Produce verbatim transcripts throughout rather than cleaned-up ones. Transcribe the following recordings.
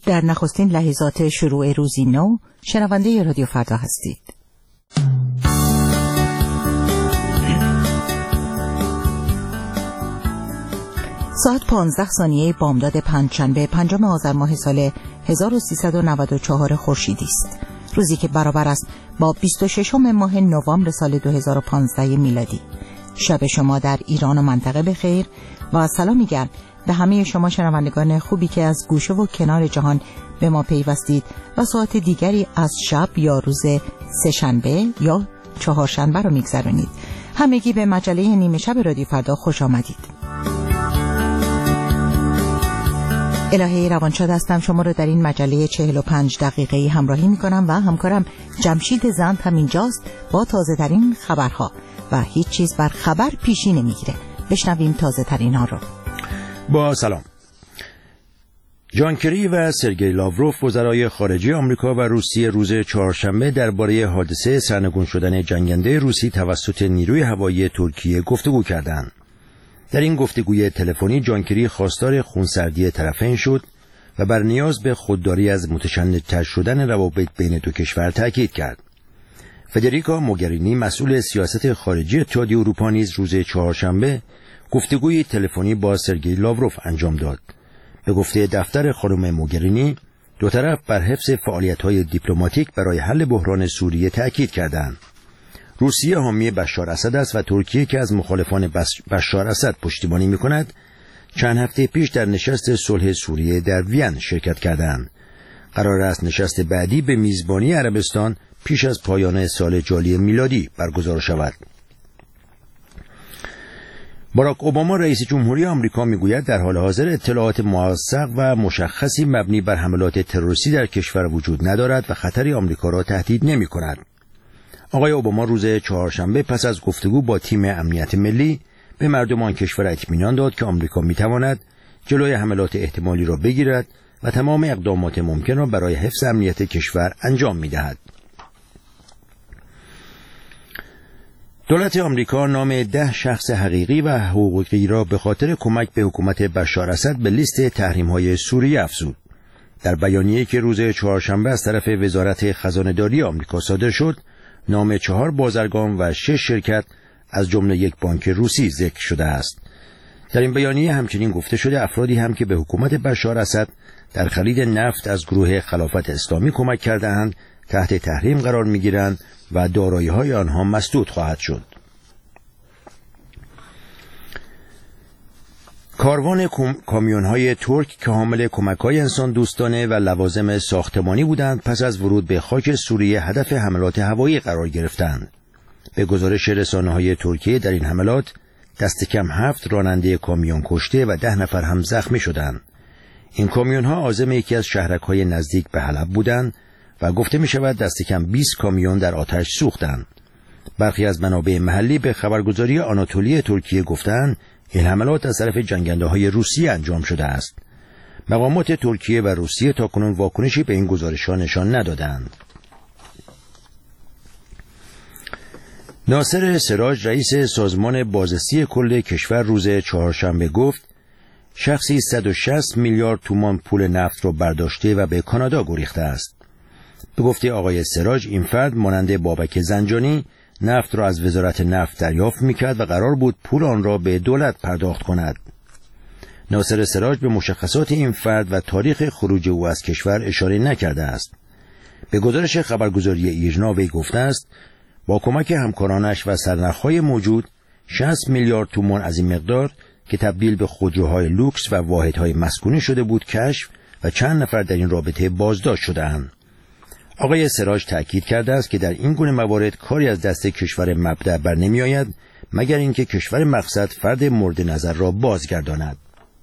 در نخستین لحظات شروع روزی نو شنونده رادیو فردا هستید. ساعت پانزده ثانیه بامداد پنجشنبه پنجم آذر ماه سال هزار و سیصد و نود و چهار خورشیدی است. روزی که برابر است با بیست و ششم ماه نوامبر سال دو هزار و پانزده میلادی. شب شما در ایران و منطقه بخیر و سلامی گرم به همه شما شنوندگان خوبی که از گوشه و کنار جهان به ما پیوستید و ساعت دیگری از شب یا روز سه‌شنبه یا چهارشنبه رو میگذرونید. همگی به مجله نیمه شب رادیو فردا خوش آمدید. الهه روانشاد هستم، شما رو در این مجله چهل و پنج دقیقه‌ای همراهی میکنم و همکارم جمشید زند هم اینجاست با تازه ترین خبرها و هیچ چیز بر خبر پیشی نمیگیره. بشنویم تازه ترین ها رو. با سلام. جان کری و سرگئی لاوروف وزرای خارجه آمریکا و روسیه روز چهارشنبه درباره حادثه سرنگون شدن جنگنده روسی توسط نیروی هوایی ترکیه گفتگو کردند. در این گفتگوی تلفنی جان کری خواستار خونسردی طرفین شد و بر نیاز به خودداری از متشددتر شدن روابط بین دو کشور تاکید کرد. فدریکا موگرینی مسئول سیاست خارجی اتحادیه اروپا نیز روز چهارشنبه گفتگوی تلفنی با سرگئی لاوروف انجام داد. به گفته دفتر خانم موگرینی، دو طرف بر حفظ فعالیت‌های دیپلماتیک برای حل بحران سوریه تاکید کردند. روسیه حامی بشار اسد است و ترکیه که از مخالفان بشار اسد پشتیبانی می‌کند، چند هفته پیش در نشست صلح سوریه در وین شرکت کردند. قرار است نشست بعدی به میزبانی عربستان پیش از پایان سال جاری میلادی برگزار شود. باراک اوباما رئیس جمهوری آمریکا میگوید در حال حاضر اطلاعات موثق و مشخصی مبنی بر حملات تروریستی در کشور وجود ندارد و خطری آمریکا را تهدید نمی‌کند. آقای اوباما روز چهارشنبه پس از گفتگو با تیم امنیت ملی به مردم آن کشور اطمینان داد که آمریکا می‌تواند جلوی حملات احتمالی را بگیرد و تمام اقدامات ممکن را برای حفظ امنیت کشور انجام می‌دهد. دولت آمریکا نام ده شخص حقیقی و حقوقی را به خاطر کمک به حکومت بشار اسد به لیست تحریم‌های سوریه افزود. در بیانیه‌ای که روز چهارشنبه از طرف وزارت خزانه‌داری آمریکا صادر شد، نام چهار بازرگان و شش شرکت از جمله یک بانک روسی ذکر شده است. در این بیانیه همچنین گفته شده افرادی هم که به حکومت بشار اسد در خرید نفت از گروه خلافت اسلامی کمک کرده‌اند تحت تحریم قرار می‌گیرند و دارایی‌های آنها مسدود خواهد شد. کاروان کامیون‌های ترک که حامل کمک‌های انسان دوستانه و لوازم ساختمانی بودند پس از ورود به خاک سوریه هدف حملات هوایی قرار گرفتند. به گزارش رسانه‌های ترکیه در این حملات دست کم هفت راننده کامیون کشته و ده نفر هم زخمی شدند. این کامیون‌ها عازم یکی از شهرک‌های نزدیک به حلب بودند و گفته می شود دست کم بیست کامیون در آتش سوختند. برخی از منابع محلی به خبرگزاری آناتولی ترکیه گفتند این حملات از طرف جنگنده‌های روسیه انجام شده است. مقامات ترکیه و روسیه تاکنون واکنشی به این گزارش‌ها نشان ندادند. ناصر سراج رئیس سازمان بازرسی کل کشور روز چهارشنبه گفت شخصی صد و شصت میلیارد تومان پول نفت را برداشته و به کانادا گریخته است. به گفته آقای سراج این فرد مانند بابک زنجانی نفت را از وزارت نفت دریافت می‌کرد و قرار بود پول آن را به دولت پرداخت کند. ناصر سراج به مشخصات این فرد و تاریخ خروج او از کشور اشاره نکرده است. به گزارش خبرگزاری ایرنا وی گفته است با کمک همکارانش و سرنخ‌های موجود شصت میلیارد تومان از این مقدار که تبدیل به خودروهای لوکس و واحدهای مسکونی شده بود کشف و چند نفر در این رابطه بازداشت شده‌اند. آقای سراج تأکید کرده است که در این گونه موارد کاری از دست کشور مبدأ بر نمی آید مگر اینکه کشور مقصد فرد مورد نظر را بازگرداند.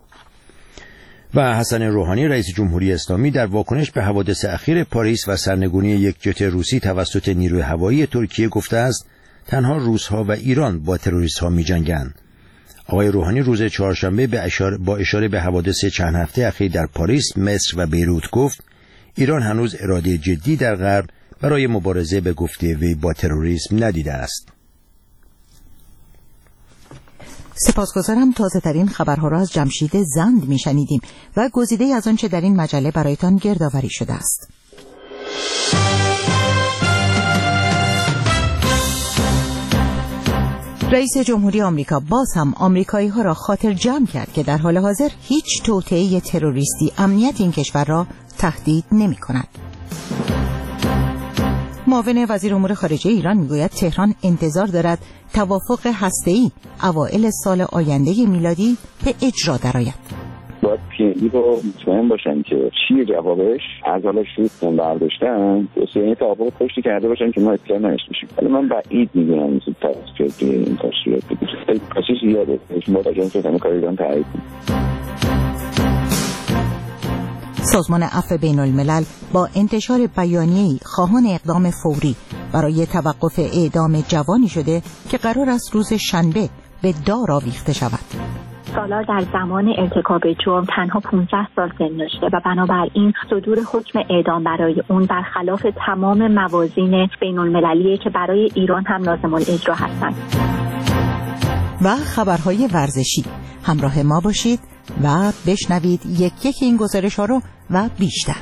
و حسن روحانی رئیس جمهوری اسلامی در واکنش به حوادث اخیر پاریس و سرنگونی یک جت روسی توسط نیروی هوایی ترکیه گفته است تنها روس‌ها و ایران با تروریست‌ها می‌جنگند. آقای روحانی روز چهارشنبه به اشاره با اشاره به حوادث چند هفته اخیر در پاریس، مصر و بیروت گفت ایران هنوز اراده جدی در غرب برای مبارزه به گفته وی با تروریسم ندیده است. سپاسگزارم. تازه ترین خبرها را از جمشید زند میشنیدیم و گزیده از آنچه در این مجله برایتان گردآوری شده است. رئیس جمهوری آمریکا باز هم آمریکایی ها را خاطر جمع کرد که در حال حاضر هیچ توطئه تروریستی امنیت این کشور را تهدید نمی کند. معاون وزیر امور خارجه ایران میگوید تهران انتظار دارد توافق هسته‌ای اوایل سال آینده میلادی به اجرا درآید. باید پی ای رو مطمئن باشن که چیه جوابش، از حالا شروع برداشتن یعنی توافق پشتی کرده باشن که ما اطلاع نشته باشیم. ولی من بعید میدونم زودتر از جدی این تشریعات بگیره. کسی زیاده ما در جنس کار ایران تایید کنیم. سازمان عفو بین الملل با انتشار بیانیه‌ای خواهان اقدام فوری برای توقف اعدام جوانی شده که قرار است روز شنبه به دار آویخته شود. سالار در زمان ارتکاب جرم تنها پانزده سال سن داشته و بنابراین صدور حکم اعدام برای اون برخلاف تمام موازین بین المللیه که برای ایران هم لازم الاجرا هستند. و خبرهای ورزشی. همراه ما باشید و بشنوید یک یک این گزارش ها رو و بیشتر.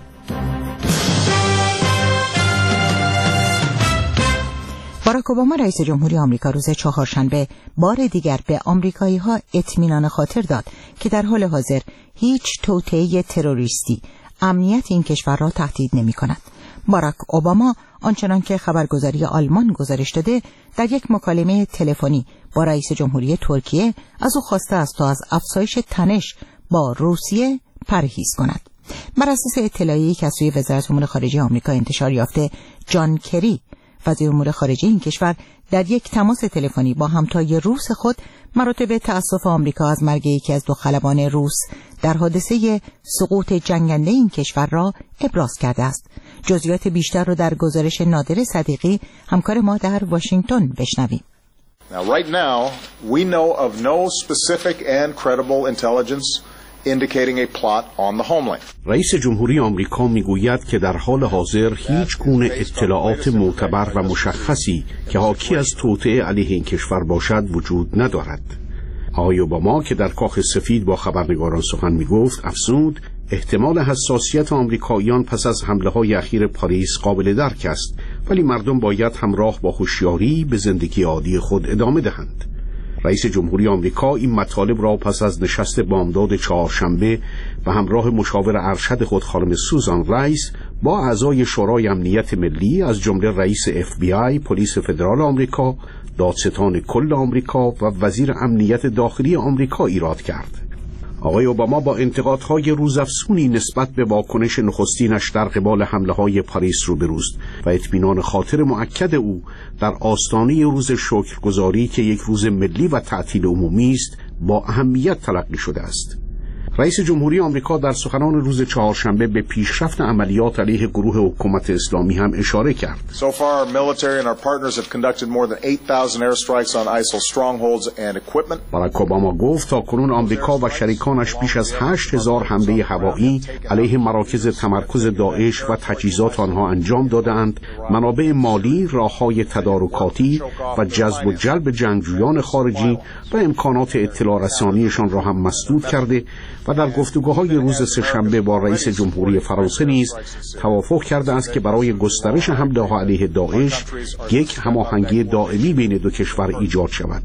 باراک اوباما رئیس جمهوری آمریکا روز چهارشنبه بار دیگر به آمریکایی ها اطمینان خاطر داد که در حال حاضر هیچ توطئه تروریستی امنیت این کشور را تهدید نمی کند. باراک اوباما آنچنان که خبرگزاری آلمان گزارش داده در یک مکالمه تلفنی با رئیس جمهوری ترکیه از او خواسته است تا از افزایش تنش با روسیه پرهیز کند. بر اساس اطلاعیه‌ای که از سوی وزارت امور خارجه آمریکا انتشار یافته، جان کری وزیر امور خارجه این کشور در یک تماس تلفنی با همتای روس خود مراتب تأسف آمریکا از مرگ یکی از دو خلبان روس در حادثه سقوط جنگنده این کشور را ابراز کرده است. جزئیات بیشتر را در گزارش نادر صدیقی همکار ما در واشنگتن بشنویم. Now right now we know of no specific and credible intelligence indicating a plot on the homeland. رئیس جمهوری آمریکا میگوید که در حال حاضر هیچ گونه اطلاعات معتبر و مشخصی که حاکی از توطئه علیه این کشور باشد وجود ندارد. آقای اوباما که در کاخ سفید با خبرنگاران سخن میگفت افزود احتمال حساسیت آمریکاییان پس از حمله‌های اخیر پاریس قابل درک است، ولی مردم باید همراه با هوشیاری به زندگی عادی خود ادامه دهند. رئیس جمهوری آمریکا این مطالب را پس از نشست بامداد چهارشنبه و همراه مشاور ارشد خود خانم سوزان رایس با اعضای شورای امنیت ملی از جمله رئیس اف بی آی، پلیس فدرال آمریکا، دادستان کل آمریکا و وزیر امنیت داخلی آمریکا ایراد کرد. آقای اوباما با انتقادهای روزافزونی نسبت به واکنش نخستینش در قبال حمله‌های پاریس روبروست و اطمینان خاطر مؤکد او در آستانه روز شکرگزاری که یک روز ملی و تعطیل عمومی است با اهمیت تلقی شده است. رئیس جمهوری آمریکا در سخنان روز چهارشنبه به پیشرفت عملیات علیه گروه حکومت اسلامی هم اشاره کرد. So far, our military and our partners have conducted more than eight thousand airstrikes on ISIL strongholds and equipment. باراک اوباما گفت تا کنون آمریکا و شریکانش بیش از هشت هزار حمله هوایی علیه مراکز تمرکز داعش و تجهیزات آنها انجام دادند. منابع مالی، راههای تدارکاتی و جذب و جلب جنگجویان خارجی و امکانات اطلاع رسانیشان را هم مسدود کرده و در گفتگوهای روز سه‌شنبه با رئیس جمهوری فرانسه نیز توافق کرده است که برای گسترش حمله‌ها علیه داعش یک هماهنگی دائمی بین دو کشور ایجاد شود.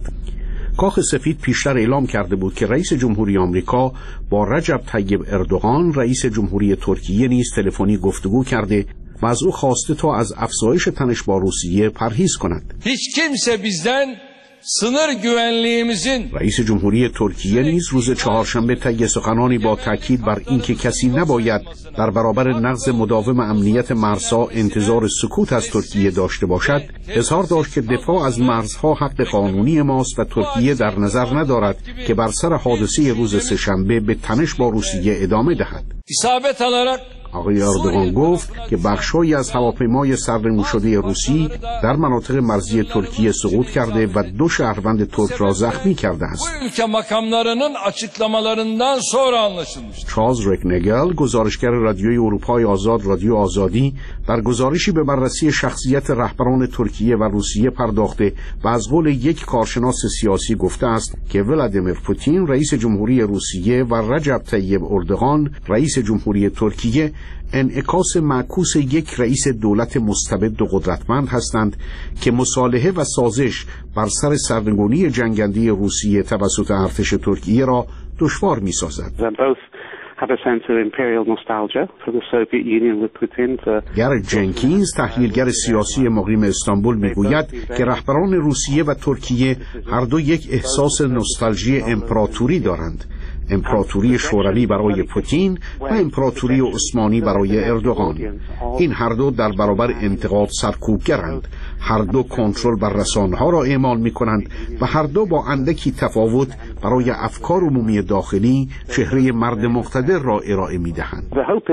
کاخ سفید پیشتر اعلام کرده بود که رئیس جمهوری آمریکا با رجب طیب اردوغان رئیس جمهوری ترکیه نیز تلفنی گفتگو کرده و از او خواسته تا از افزایش تنش با روسیه پرهیز کند. هیچ kimse bizden sınır güvenliğimizin رئیس جمهوری ترکیه نیز روز چهارشنبه طی سخنانی با تاکید بر اینکه کسی نباید در برابر نقض مداوم امنیت مرزها انتظار سکوت از ترکیه داشته باشد، اظهار داشت که دفاع از مرزها حق قانونی ماست و ترکیه در نظر ندارد که بر سر حادثه روز سه‌شنبه به تنش با روسیه ادامه دهد. isabet alarak آقای اردوغان گفت که بخش‌هایی از هواپیمای سرنگون شده روسی در مناطق مرزی ترکیه سقوط کرده و دو شهروند ترک را زخمی کرده است. چارلز رکنگل، گزارشگر رادیوی اروپای آزاد رادیو آزادی، در گزارشی به بررسی شخصیت رهبران ترکیه و روسیه پرداخته و از قول یک کارشناس سیاسی گفته است که ولادیمیر پوتین رئیس جمهوری روسیه و رجب طیب اردوغان رئیس جمهوری ترکیه انعکاس معکوس یک رئیس دولت مستبد و قدرتمند هستند که مصالحه و سازش بر سر سرنگونی جنگنده روسیه توسط ارتش ترکیه را دشوار می‌سازد. گرت جنکینز، تحلیلگر سیاسی مقیم استانبول، میگوید که رهبران روسیه و ترکیه هر دو یک احساس نوستالژی امپراتوری دارند، امپراتوری شوروی برای پوتین و امپراتوری عثمانی برای اردوغان. این هر دو در برابر انتقاد سرکوبگرند، هر دو کنترل بر رسانه‌ها را اعمال می‌کنند و هر دو با اندکی تفاوت برای افکار عمومی داخلی چهره مرد مقتدر را ارائه می‌دهند.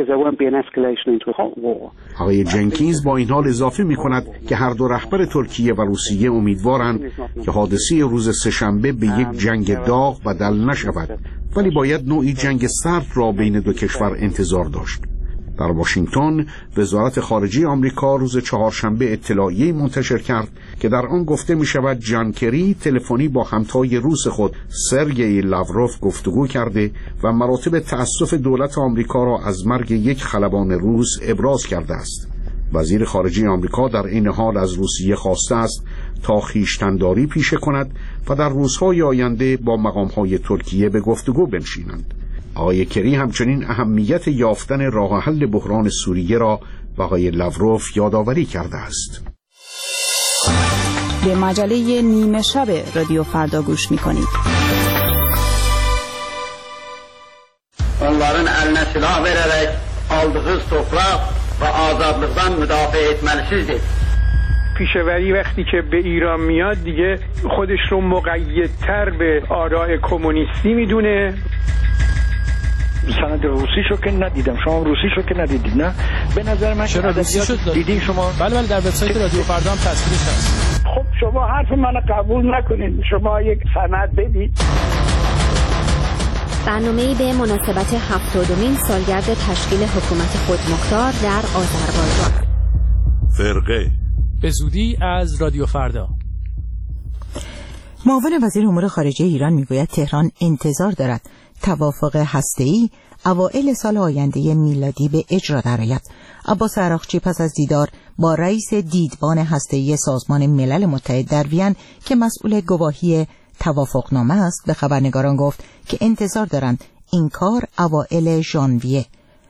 آقای جنکینز با این حال اضافه می‌کند که هر دو رهبر ترکیه و روسیه امیدوارند که حادثه روز سه‌شنبه به یک جنگ داغ بدل نشود، ولی باید نوعی جنگ سرد را بین دو کشور انتظار داشت. در واشنگتن، وزارت خارجه آمریکا روز چهارشنبه اطلاعیه‌ای منتشر کرد که در آن گفته می شود جان کری تلفنی با همتای روس خود سرگئی لاوروف گفتگو کرده و مراتب تأسف دولت آمریکا را از مرگ یک خلبان روس ابراز کرده است. وزیر خارجه آمریکا در این حال از روسیه خواسته است تا خویشتن‌داری پیشه کند و در روزهای آینده با مقام‌های ترکیه به گفتگو بنشینند. آقای کری همچنین اهمیت یافتن راه حل بحران سوریه را به آقای لاوروف یادآوری کرده است. به مجله نیمه شب رادیو فردا گوش می‌کنید. onların eline silah vererek aldığı toprak ve azadlıktan müdafaa etmelisizdir. پیشوری وقتی که به ایران میاد دیگه خودش رو مقیدتر به آراء کمونیستی میدونه. سند روسیشو که ندیدم، شما روسیشو که ندیدید؟ نه به نظر من چرا روسیشو دیدین شما؟ بله بله در وبسایت رادیو فردا هم تصویرش هست. خب شما حرف منو قبول نکنید، شما یک سند بدید. برنامه‌ای به مناسبت هفتادمین سالگرد تشکیل حکومت خودمختار در آذربایجان. فرقه به زودی از رادیو فردا. معاون وزیر امور خارجه ایران میگوید تهران انتظار دارد توافق هسته‌ای اوایل سال آینده میلادی به اجرا درآید. عباس عراقچی پس از دیدار با رئیس دیدبان هسته‌ای سازمان ملل متحد در وین که مسئول گواهی توافقنامه است به خبرنگاران گفت که انتظار دارند این کار اوایل ژانویه،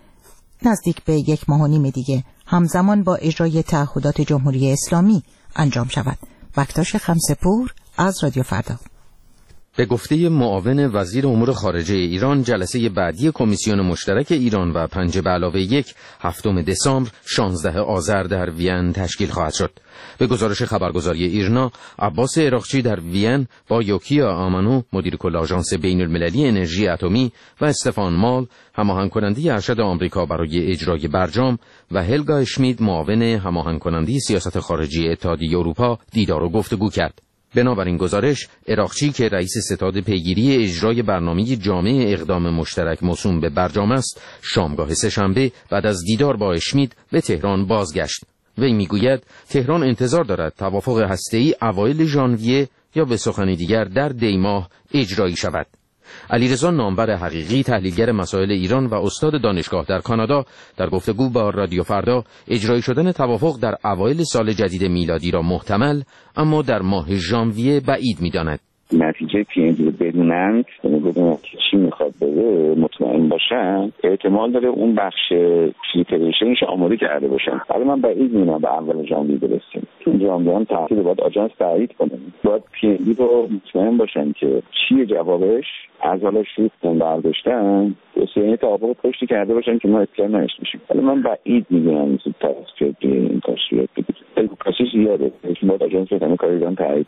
نزدیک به یک ماه و نیم دیگه، همزمان با اجرای تعهدات جمهوری اسلامی انجام شود. بکتاش خمسه‌پور از رادیو فردا. به گفته معاون وزیر امور خارجه ایران، جلسه بعدی کمیسیون مشترک ایران و پنج به علاوه یک هفتم دسامبر شانزده آذر در وین تشکیل خواهد شد. به گزارش خبرگزاری ایرنا، عباس عراقچی در وین با یوکیا آمانو مدیر کل آژانس بین المللی انرژی اتمی و استفان مال هماهنگ کننده ارشد آمریکا برای اجرای برجام و هلگا اشمید معاون هماهنگ کننده سیاست خارجی اتحادیه اروپا دیدار و گفتگو کرد. بنابراین گزارش، عراقچی که رئیس ستاد پیگیری اجرای برنامه جامع اقدام مشترک موسوم به برجام است، شامگاه سه‌شنبه بعد از دیدار با اشمید به تهران بازگشت. وی میگوید تهران انتظار دارد توافق هسته‌ای اوایل ژانویه یا به سخن دیگر در دی ماه اجرایی شود. علیرضا نامور حقیقی، تحلیلگر مسائل ایران و استاد دانشگاه در کانادا، در گفتگو با رادیو فردا اجرایی شدن توافق در اوایل سال جدید میلادی را محتمل اما در ماه ژانویه بعید می‌داند. نتیجه پی ام دی رو بدونن، یعنی بدونن که چی میخواد بره، مطمئن باشن، احتمال داره اون بخش پریپریشنش آماده کرده باشن. حالا من بعید می‌بینم به اول ژانویه برسیم. چون ژانویه هم تحصیل باید آژانس تایید کنه. باید پی ام دی رو مطمئن باشن که چیه جوابش، از حالا شروع برداشتن، یعنی توافق پشتی کرده باشن که ما اطلاع نشته باشیم. حالا من بعید می‌بینم زودتر از این کار صورت بگیره. کاسیش زیاده. باید آژانس رو کاری تایید کنه.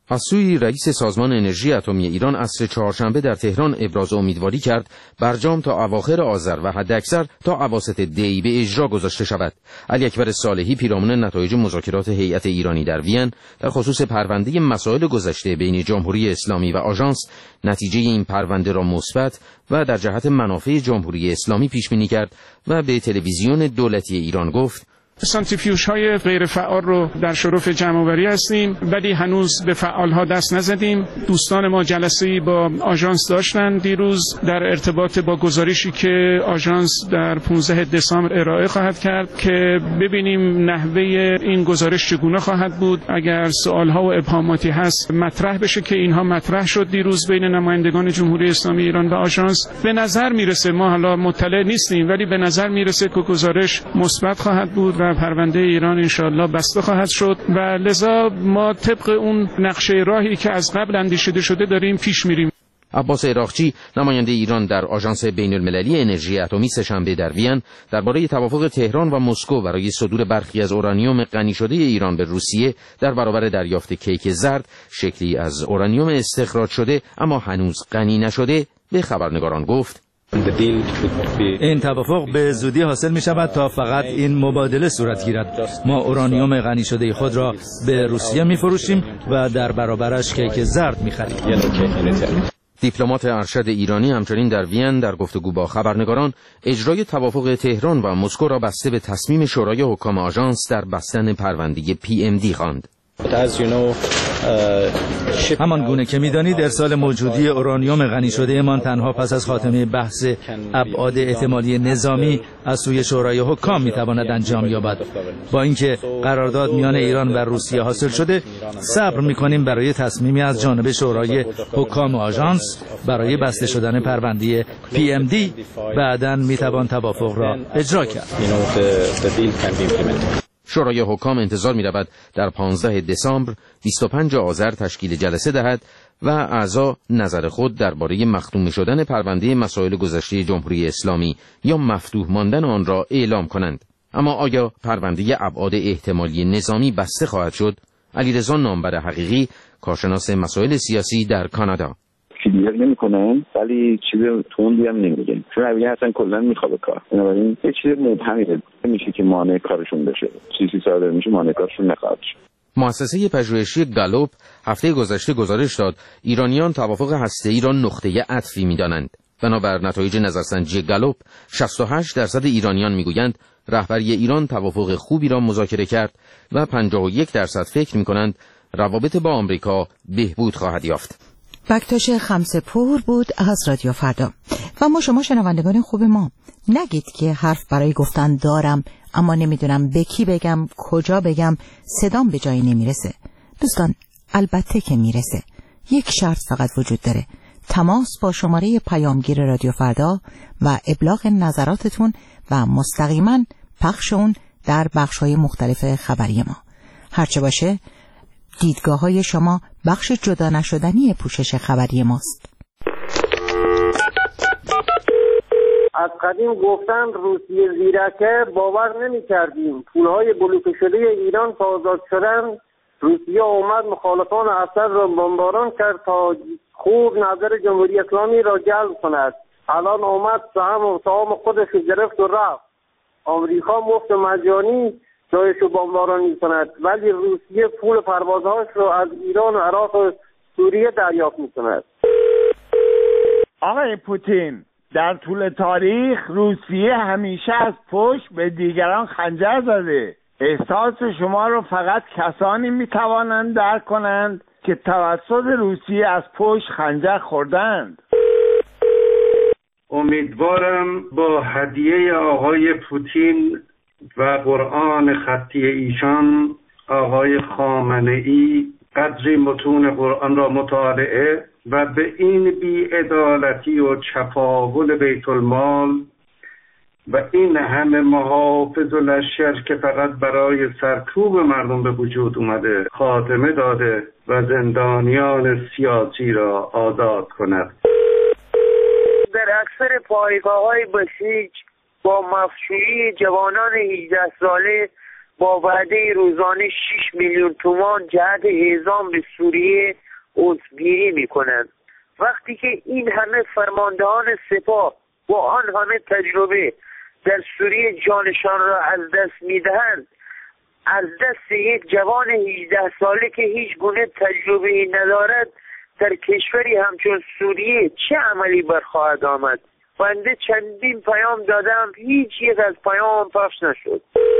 از سوی رئیس سازمان انرژی اتمی ایران عصر چهارشنبه در تهران ابراز امیدواری کرد برجام تا اواخر آذر و حداکثر تا اواسط دی به اجرا گذاشته شود. علی اکبر صالحی پیرامون نتایج مذاکرات هیئت ایرانی در وین در خصوص پرونده مسائل گذشته بین جمهوری اسلامی و آژانس نتیجه این پرونده را مثبت و در جهت منافع جمهوری اسلامی پیش بینی کرد و به تلویزیون دولتی ایران گفت: سانتریفیوژ های غیر فعال رو در شرف جمع‌آوری هستیم، ولی هنوز به فعال ها دست نزدیم. دوستان ما جلسه‌ای با آژانس داشتن دیروز در ارتباط با گزارشی که آژانس در پانزده دسامبر ارائه خواهد کرد که ببینیم نحوه این گزارش چگونه خواهد بود. اگر سوال ها و ابهاماتی هست مطرح بشه که اینها مطرح شد دیروز بین نمایندگان جمهوری اسلامی ایران و آژانس. به نظر میرسه، ما حالا مطلع نیستیم، ولی به نظر میرسه که گزارش مثبت خواهد بود و پرونده ایران انشاءالله بسته خواهد شد و لذا ما طبق اون نقشه راهی که از قبل اندیشیده شده داریم پیش میریم. عباس عراقچی نماینده ایران در آژانس بین‌المللی انرژی اتمی سه‌شنبه در وین درباره توافق تهران و مسکو برای صدور برخی از اورانیوم غنی شده ایران به روسیه در برابر دریافت کیک زرد، شکلی از اورانیوم استخراج شده اما هنوز غنی نشده، به خبرنگاران گفت: این توافق به زودی حاصل می شود تا فقط این مبادله صورت گیرد. ما اورانیوم غنی شده خود را به روسیه می فروشیم و در برابرش کیک زرد می خریم. دیپلمات ارشد ایرانی همچنین در وین در گفتگو با خبرنگاران اجرای توافق تهران و مسکو را بسته به تصمیم شورای حکام آژانس در بستن پرونده پی ام دی خواند. همان گونه که می‌دانید ارسال موجودی اورانیوم غنی شده مان تنها پس از خاتمه بحث ابعاد احتمالی نظامی از سوی شورای حکام می‌تواند انجام یابد. با اینکه قرارداد میان ایران و روسیه حاصل شده، صبر می‌کنیم برای تصمیمی از جانب شورای حکام آژانس برای بسته شدن پرونده پی ام دی. بعداً می‌توان توافق را اجرا کرد. شورای حکام انتظار می‌رود در پانزده دسامبر بیست و پنج آذر تشکیل جلسه دهد و اعضا نظر خود درباره مختوم شدن پرونده مسائل گذشته جمهوری اسلامی یا مفتوح ماندن آن را اعلام کنند. اما آیا پرونده ابعاد احتمالی نظامی بسته خواهد شد؟ علیرضا نامبر حقیقی، کارشناس مسائل سیاسی در کانادا: کلیر نمی‌کنن ولی چیز توندی هم نمیگن، چون رویه اصلا کلا میخوابه کار. بنابراین یه چیز مبهمی میشه که مانع کارشون بشه، چیزی صادر میشه مانع کارشون نخواهد شد. مؤسسه پژوهشی گالوپ هفته گذشته گزارش داد ایرانیان توافق هسته‌ای را نقطه عطفی می‌دانند. بنابر نتایج نظرسنجی گالوپ شصت و هشت درصد ایرانیان میگویند رهبری ایران توافق خوبی را مذاکره کرد و پنجاه و یک درصد فکر می‌کنند روابط با آمریکا بهبود خواهد یافت. بکتاش خمسه‌پور بود از رادیو فردا. و ما شما شنوندگان خوب ما، نگید که حرف برای گفتن دارم اما نمیدونم به کی بگم، کجا بگم، صدام به جایی نمیرسه. دوستان البته که میرسه. یک شرط فقط وجود داره: تماس با شماره پیامگیر رادیو فردا و ابلاغ نظراتتون و مستقیما پخش اون در بخش‌های مختلف خبری ما. هرچه باشه دیدگاه های شما بخش جدا نشدنی پوشش خبری ماست. از قدیم گفتن روسیه زیرکه، باور نمی کردیم. پولهای بلوکه شده ایران تا آزاد شدن، روسیه اومد مخالفان اثر را بمباران کرد تا خوب نظر جمهوری اسلامی را جلب کند. الان اومد سهم و سهام خودش گرفت و رفت. آمریکا مفت مجانی جایشو بمباران می کند، ولی روسیه پول پروازهاش رو از ایران و عراق و سوریه دریافت می کند. آقای پوتین، در طول تاریخ روسیه همیشه از پشت به دیگران خنجر زده. احساس شما رو فقط کسانی می توانند درک کنند که توسط روسیه از پشت خنجر خوردند. امیدوارم با هدیه آقای پوتین و قرآن خطی ایشان، آقای خامنه‌ای قدری متون قرآن را مطالعه و به این بی‌عدالتی و چپاول بیت المال و این همه محافظ و لشکر که فقط برای سرکوب مردم به وجود اومده خاتمه داده و زندانیان سیاسی را آزاد کند. در اکثر پایگاه‌های بسیج با مفشوری جوانان هجده ساله با وعده روزانه شش میلیون تومان جهت اعزام به سوریه عضوگیری میکنند. وقتی که این همه فرماندهان سپاه با آن همه تجربه در سوریه جانشان را از دست میدهند، از دست یک جوان هجده ساله که هیچ گونه تجربه‌ای ندارد در کشوری همچون سوریه چه عملی برخواهد آمد؟ بنده چندین پیام دادم، هیچ یک از پیام پخش نشد.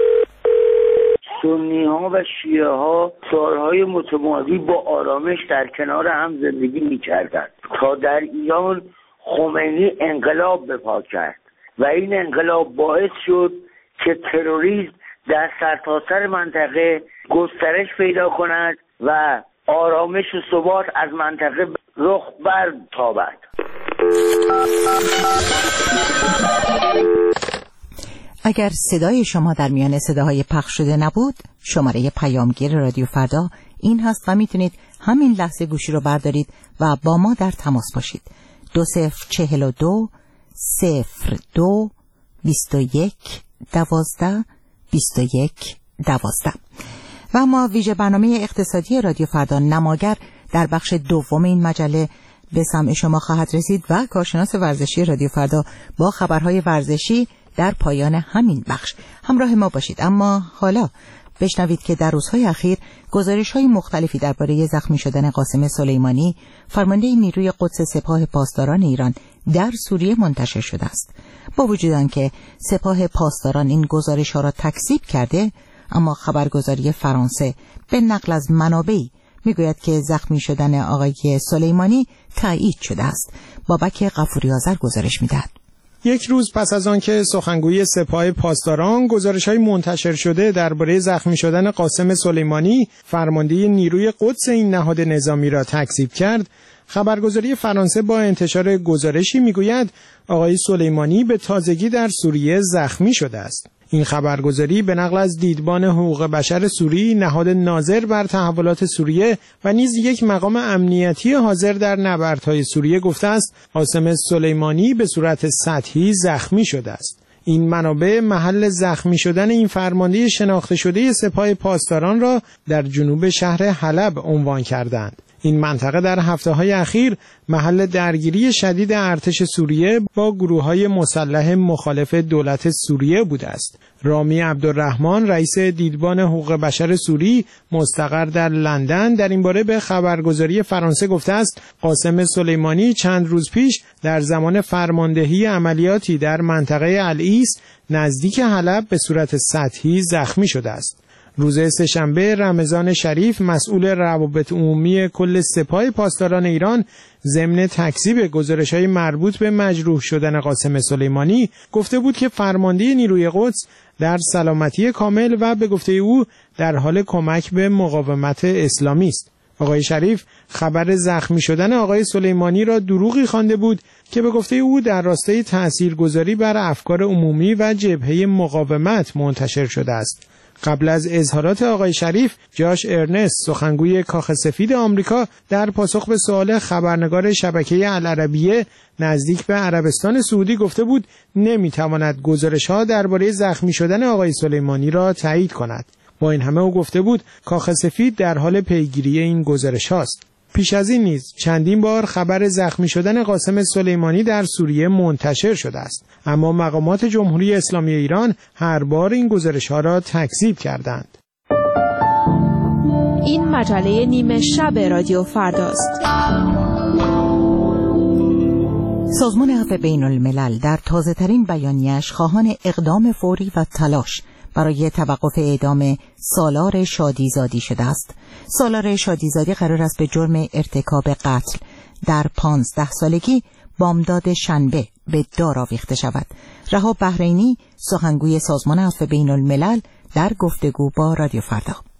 سنی ها و شیعه ها سالهای متمادی با آرامش در کنار هم زندگی می کردند تا در ایران خمینی انقلاب به پا کرد و این انقلاب باعث شد که تروریسم در سرتاسر منطقه گسترش پیدا کند و آرامش و ثبات از منطقه رخ برتابد. اگر صدای شما در میان صداهای پخش شده نبود، شماره پیامگیر رادیو فردا این هست و میتونید همین لحظه گوشی رو بردارید و با ما در تماس باشید. دو صفر چهل و دو صفر دو بیست و یک دوازده بیست و یک دوازده. و اما ویژه برنامه اقتصادی رادیو فردا نماگر در بخش دوم این مجله به سمع شما خواهد رسید و کارشناس ورزشی رادیو فردا با خبرهای ورزشی در پایان همین بخش همراه ما باشید. اما حالا بشنوید که در روزهای اخیر گزارش‌های مختلفی درباره زخمی شدن قاسم سلیمانی، فرمانده نیروی قدس سپاه پاسداران ایران در سوریه منتشر شده است. با وجود آنکه سپاه پاسداران این گزارش‌ها را تکذیب کرده، اما خبرگزاری فرانسه به نقل از منابعی میگوید که زخمی شدن آقای سلیمانی تایید شده است. بابک غفوری آذر گزارش می‌دهد. یک روز پس از آنکه سخنگوی سپاه پاسداران گزارش‌های منتشر شده درباره زخمی شدن قاسم سلیمانی، فرمانده نیروی قدس این نهاد نظامی را تکذیب کرد، خبرگزاری فرانسه با انتشار گزارشی میگوید آقای سلیمانی به تازگی در سوریه زخمی شده است. این خبرگزاری به نقل از دیدبان حقوق بشر سوری، نهاد ناظر بر تحولات سوریه و نیز یک مقام امنیتی حاضر در نبردهای سوریه گفته است قاسم سلیمانی به صورت سطحی زخمی شده است. این منابع محل زخمی شدن این فرمانده شناخته شده سپاه پاسداران را در جنوب شهر حلب عنوان کردند. این منطقه در هفته‌های اخیر محل درگیری شدید ارتش سوریه با گروه‌های مسلح مخالف دولت سوریه بوده است. رامی عبدالرحمن، رئیس دیدبان حقوق بشر سوری مستقر در لندن، در این باره به خبرگزاری فرانسه گفته است قاسم سلیمانی چند روز پیش در زمان فرماندهی عملیاتی در منطقه العیس نزدیک حلب به صورت سطحی زخمی شده است. روز سه‌شنبه رمضان شریف، مسئول روابط عمومی کل سپاه پاسداران ایران ضمن تکذیب گزارش‌های مربوط به مجروح شدن قاسم سلیمانی گفته بود که فرمانده نیروی قدس در سلامتی کامل و به گفته او در حال کمک به مقاومت اسلامی است. آقای شریف خبر زخمی شدن آقای سلیمانی را دروغی خوانده بود که به گفته او در راستای تاثیرگذاری بر افکار عمومی و جبهه مقاومت منتشر شده است. قبل از اظهارات آقای شریف، جاش ارنست، سخنگوی کاخ سفید آمریکا، در پاسخ به سوال خبرنگار شبکه العربیه نزدیک به عربستان سعودی گفته بود نمیتواند گزارش‌ها درباره زخمی شدن آقای سلیمانی را تایید کند. با این همه او گفته بود کاخ سفید در حال پیگیری این گزارش هاست. پیش از این نیز چندین بار خبر زخمی شدن قاسم سلیمانی در سوریه منتشر شده است، اما مقامات جمهوری اسلامی ایران هر بار این گزارش‌ها را تکذیب کردند. این مجله نیمه شب رادیو فرداست. سازمان عفو بین الملل در تازه ترین بیانیه‌اش خواهان اقدام فوری و تلاش برای توقف اعدام سالار شادیزادی شده است. سالار شادیزادی قرار است به جرم ارتکاب قتل در پانزده سالگی بامداد شنبه به دار آویخته شود. رها بحرینی، سخنگوی سازمان عفو بین الملل، در گفتگو با رادیو فردا: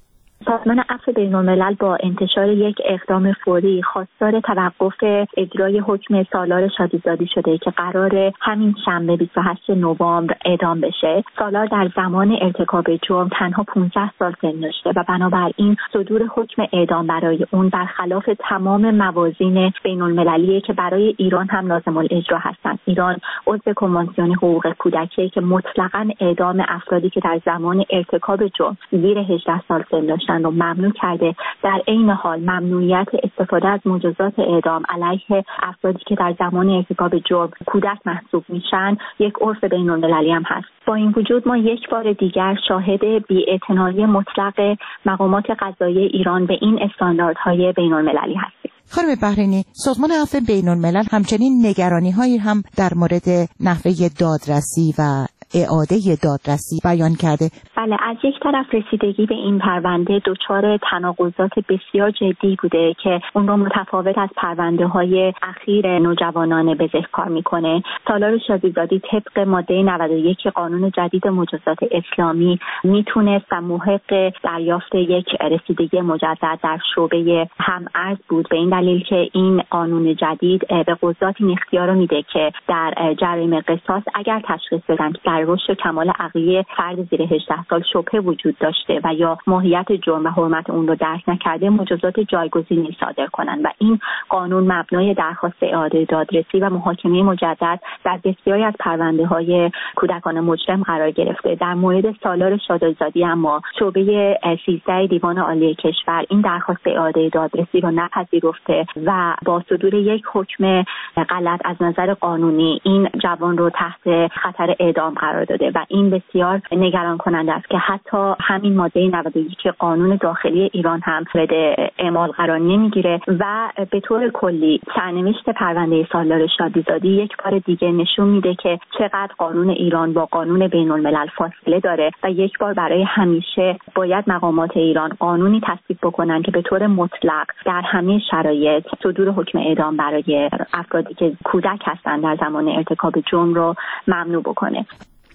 سازمان عفو بین‌الملل با انتشار یک اقدام فوری خواستار توقف اجرای حکم سالار شادیزادی شده که قرار همین شنبه بیست و هشتم نوامبر اعدام بشه. سالار در زمان ارتکاب جرم تنها پانزده سال سن داشته و بنابراین صدور حکم اعدام برای اون برخلاف تمام موازین بین‌المللیه که برای ایران هم لازم الاجرا هستند. ایران عضو کنوانسیون حقوق کودکی که مطلقاً اعدام افرادی که در زمان ارتکاب جرم زیر هجده سال سن داشتن رو ممنوع کرده. در عین حال ممنوعیت استفاده از مجازات اعدام علیه افرادی که در زمان ارتکاب جرم کودک محسوب میشن یک عرف بین‌المللی هم هست. با این وجود ما یک بار دیگر شاهد بی‌اعتنایی مطلق مقامات قضایی ایران به این استانداردهای بین‌المللی هستیم. خانم بحرینی، سازمان عفو بین‌الملل همچنین نگرانی‌هایی هم در مورد نحوه دادرسی و اعاده دادرسی بیان کرده. بله، از یک طرف رسیدگی به این پرونده دچار تناقضات بسیار جدی بوده که اون رو متفاوت از پرونده های اخیر نوجوانان بزهکار میکنه. سالار شادیزادی طبق ماده نود و یک قانون جدید مجازات اسلامی میتونست و محق دریافت یک رسیدگی مجدد در شعبه هم‌ارز بود، به این دلیل که این قانون جدید به قضات این اختیار رو میده که در جرایم قصاص اگر تشخیص بدن که در رشد کمال عقلی فرد زیر هجده سال شبهه وجود داشته و یا ماهیت جرم و حرمت اون رو درک نکرده، مجازات جایگزینی صادر کنن و این قانون مبنای درخواست اعاده دادرسی و محاکمه مجدد در بسیاری از پرونده‌های کودکان مجرم قرار گرفته. در مورد سالار شادیزادی اما شعبه سیزده دیوان عالی کشور این درخواست اعاده دادرسی رو نپذیرفته و با صدور یک حکم غلط از نظر قانونی این جوان رو تحت خطر اعدام قرار داده و این بسیار نگران کننده است که حتی همین ماده نود و یک قانون داخلی ایران هم مورد اعمال قرار نمیگیره و به طور کلی سرنوشت پرونده سالار شادیزادی یک بار دیگه نشون میده که چقدر قانون ایران با قانون بین الملل فاصله داره و یک بار برای همیشه باید مقامات ایران قانونی تصویب بکنن که به طور مطلق در همه شرایط صدور حکم اعدام برای افرادی که کودک هستند در زمان ارتکاب جرم رو ممنوع بکنه.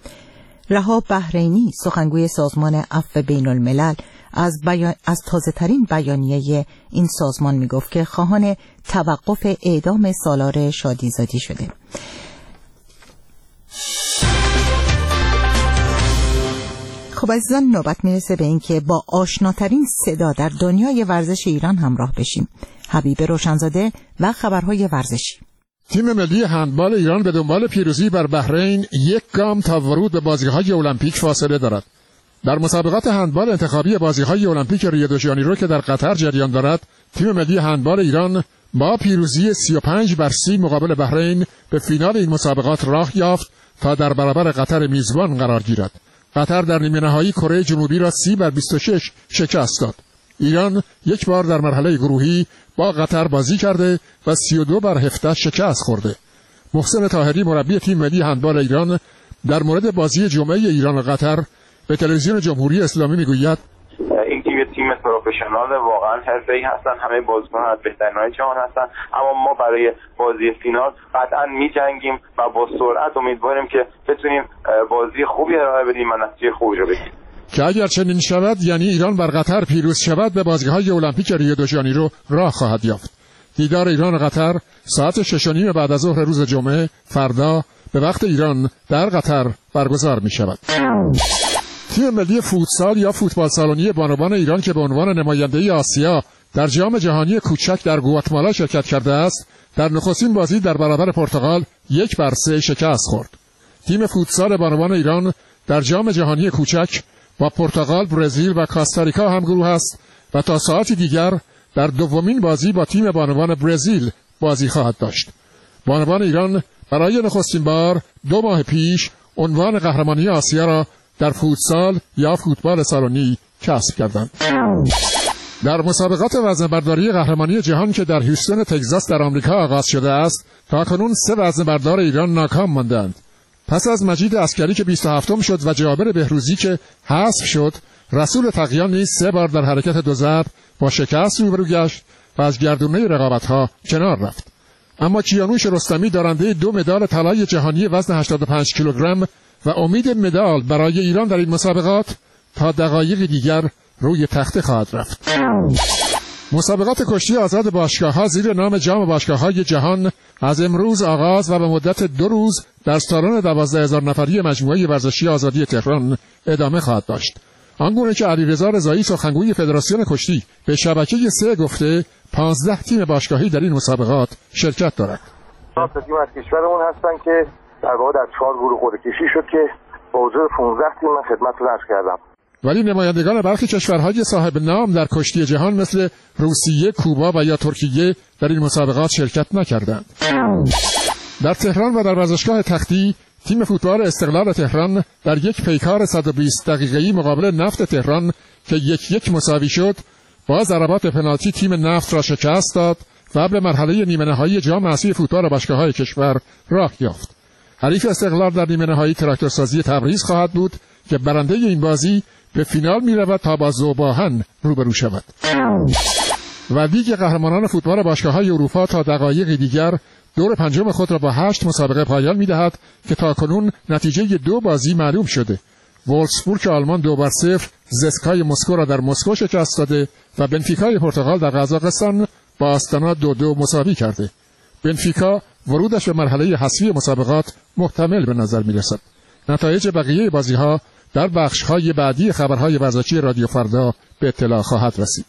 رها بحرینی، سخنگوی سازمان عفو بین الملل، از, بیان... از تازه ترین بیانیه این سازمان می گفت که خواهان توقف اعدام سالار شادیزادی شده. خب عزیزان، نوبت میرسه به این که با آشناترین صدا در دنیای ورزش ایران همراه بشیم. حبیب روشنزاده و خبرهای ورزشی. تیم ملی هندبال ایران به دنبال پیروزی بر بحرین یک گام تا ورود به بازی‌های المپیک فاصله دارد. در مسابقات هندبال انتخابی بازی‌های المپیک ریو دو ژانیرو که در قطر جریان دارد، تیم ملی هندبال ایران با پیروزی سی و پنج بر سی مقابل بحرین به فینال این مسابقات راه یافت تا در برابر قطر میزبان قرار گیرد. قطر در نیمه نهایی کره جنوبی را سی بر بیست و شش شکست داد. ایران یک بار در مرحله گروهی با قطر بازی کرده و سی و دو بر هفده شکست خورده. محسن طاهری مربی تیم ملی هندبال ایران در مورد بازی جمعه ایران و قطر به تلویزیون جمهوری اسلامی میگوید: این تیم تیم پروفشنال واقعا حرفه‌ای هستن، همه بازیکن‌ها از بهترین‌های جهان هستن، اما ما برای بازی فینال قطعا می‌جنگیم و با سرعت امیدواریم که بتونیم بازی خوبی ارائه بدیم و نتیجه خوبی رو بگیریم. که اگر چنین شود یعنی ایران بر قطر پیروز شود به بازی‌های المپیک ریو دو ژانیرو راه خواهد یافت. دیدار ایران و قطر ساعت شش و نیم بعد از ظهر روز جمعه فردا به وقت ایران در قطر برگزار می‌شود. تیم ملی فوتسال یا فوتبال سالونی بانوان ایران که به عنوان نماینده آسیا در جام جهانی کوچک در گواتمالا شرکت کرده است، در نخستین بازی در برابر پرتغال یک بر سه شکست خورد. تیم فوتسال بانوان ایران در جام جهانی کوچک با پرتغال، برزیل و کاستاریکا همگروه است و تا ساعتی دیگر در دومین بازی با تیم بانوان برزیل بازی خواهد داشت. بانوان ایران برای نخستین بار دو ماه پیش عنوان قهرمانی آسیا را در فوتسال یا فوتبال سالونی کسب کردند. در مسابقات وزنه‌برداری قهرمانی جهان که در هیوستن تگزاس در آمریکا آغاز شده است، تاکنون سه وزنه‌بردار ایران ناکام ماندند. پس از مجید عسکری که بیست و هفتم شد و جابر بهروزی که حذف شد، رسول تقیان نیز سه بار در حرکت دو ضرب با شکست روبرو گشت و از گردونه رقابت‌ها کنار رفت. اما کیانوش رستمی دارنده دو مدال طلای جهانی وزن هشتاد و پنج کیلوگرم و امید مدال برای ایران در این مسابقات تا دقایق دیگر روی تخته خواهد رفت. مسابقات کشتی آزاد باشگاه‌ها زیر نام جام باشگاه‌های جهان از امروز آغاز و به مدت دو روز در سالن دوازده هزار نفری مجموعه ورزشی آزادی تهران ادامه خواهد داشت. آنگونه که علیرضا رضایی سخنگوی فدراسیون کشتی به شبکه سه گفته پانزده تیم باشگاهی در این مسابقات شرکت دارد. تا تیم از کشورمون هستن که در واقع در چهار گروه قرعه کشی شد که با حضور پانزده تیم من خدمتتون عرض کردم. ولی نمایندگان برخی کشورهای صاحب نام در کشتی جهان مثل روسیه، کوبا و یا ترکیه در این مسابقات شرکت نکردند. در تهران و در ورزشگاه تختی تیم فوتبال استقلال تهران در یک پیکار صد و بیست دقیقه‌ای مقابل نفت تهران که یک یک مساوی شد با ضربات پنالتی تیم نفت را شکست داد و به مرحله نیمه نهایی جام اسیای فوتبال باشگاه‌های کشور راه یافت. حریف استقلال در نیمه نهایی تراکتورسازی تبریز خواهد بود که برنده این بازی به فینال می رود تا با ذوب‌آهن روبرو شود. و لیگ قهرمانان فوتبال باشگاه‌های اروپا تا دقایقی دیگر دور پنجم خود را با هشت مسابقه پایان می دهد که تاکنون نتیجه دو بازی معلوم شده. وولفسبورگ آلمان دو بر صفر زسکای مسکو را در مسکو شکست داده و بنفیکای پرتغال در قزاقستان با آستانا دو دو مساوی کرده. بنفیکا ورودش به مرحله حذفی مسابقات محتمل به نظر می رسد. نتایج بقیه بازی‌ها در بخش‌های بعدی خبرهای ورزشی رادیو فردا به اطلاع خواهد رسید.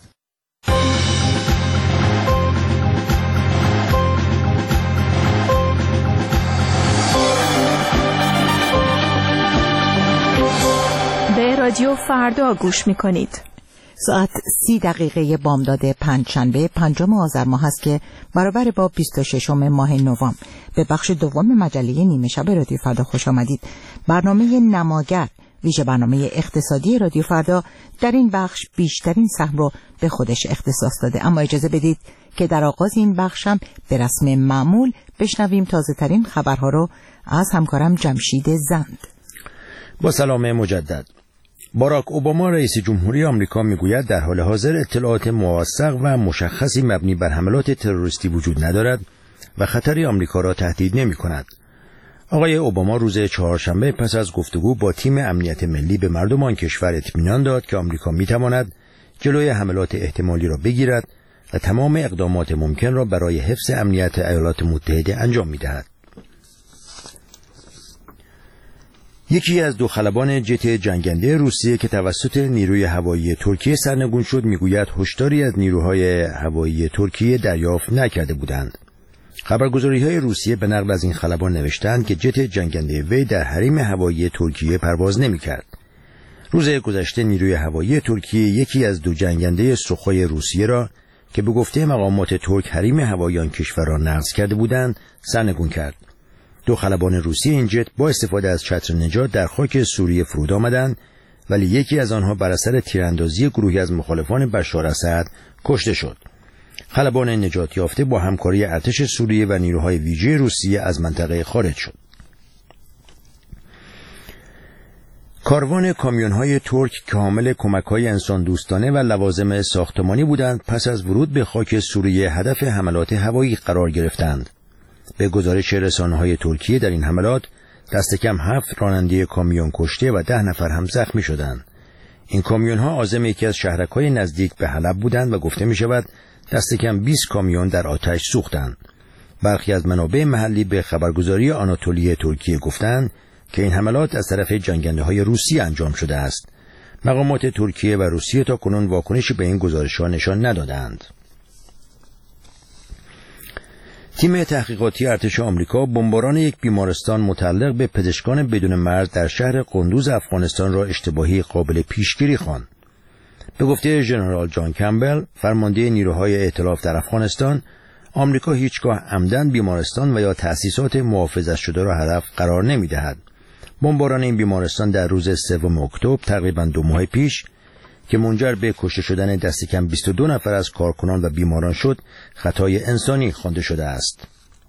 به رادیو فردا گوش می‌کنید. ساعت سی دقیقه بامداد پنجشنبه پنجم آذر ماه است که برابر با بیست و ششم ماه نوامبر. به بخش دوم مجله نیمه شب رادیو فردا خوش آمدید. برنامه نماگر، ویژه برنامه اقتصادی رادیو فردا، در این بخش بیشترین سهم رو به خودش اختصاص داده. اما اجازه بدید که در آغاز این بخش هم به رسم معمول بشنویم تازه ترین خبرها رو از همکارم جمشید زند. با سلام مجدد. باراک اوباما رئیس جمهوری آمریکا میگوید در حال حاضر اطلاعات موثق و مشخصی مبنی بر حملات تروریستی وجود ندارد و خطری آمریکا را تهدید نمی‌کند. آقای اوباما روز چهارشنبه پس از گفتگو با تیم امنیت ملی به مردم آن کشور اطمینان داد که آمریکا می‌تواند جلوی حملات احتمالی را بگیرد و تمام اقدامات ممکن را برای حفظ امنیت ایالات متحده انجام می‌دهد. یکی از دو خلبان جت جنگنده روسیه که توسط نیروی هوایی ترکیه سرنگون شد میگوید هشداری از نیروهای هوایی ترکیه دریافت نکرده بودند. خبرگزاری‌های روسیه به نقل از این خلبان نوشتند که جت جنگنده وی در حریم هوایی ترکیه پرواز نمی‌کرد. روز گذشته نیروی هوایی ترکیه یکی از دو جنگنده سوخوی روسیه را که به گفته مقامات ترک حریم هوایی آن کشور را نقض کرده بودند سرنگون کرد. دو خلبان روسی این جت با استفاده از چتر نجات در خاک سوریه فرود آمدند، ولی یکی از آنها بر اثر تیراندازی گروهی از مخالفان بشار اسد کشته شد. خلبان نجات یافته با همکاری ارتش سوریه و نیروهای ویژه روسیه از منطقه خارج شد. کاروان کامیون‌های ترک که حامل کمک‌های انسان دوستانه و لوازم ساختمانی بودند پس از ورود به خاک سوریه هدف حملات هوایی قرار گرفتند. به گزارش رسانه‌های ترکیه در این حملات دست کم هفت راننده کامیون کشته و ده نفر هم زخمی شدند. این کامیون‌ها عازم یکی از شهرک‌های نزدیک به حلب بودند و گفته می‌شود دست کم بیست کامیون در آتش سوختند. برخی از منابع محلی به خبرگزاری آناتولی ترکیه گفتند که این حملات از طرف جنگنده‌های روسیه انجام شده است. مقامات ترکیه و روسیه تا کنون واکنشی به این گزارش‌ها نشان ندادند. تیم تحقیقاتی ارتش آمریکا بمباران یک بیمارستان متعلق به پزشکان بدون مرز در شهر قندوز افغانستان را اشتباهی قابل پیشگیری خواند. به گفته ژنرال جان کمبل، فرمانده نیروهای ائتلاف در افغانستان، آمریکا هیچگاه عمدن بیمارستان و یا تأسیسات محافظت شده را هدف قرار نمی‌دهد. بمباران این بیمارستان در روز سوم اکتبر تقریباً دو ماه پیش که منجر به کشته شدن دست کم بیست و دو نفر از کارکنان و بیماران شد، خطای انسانی خوانده شده است.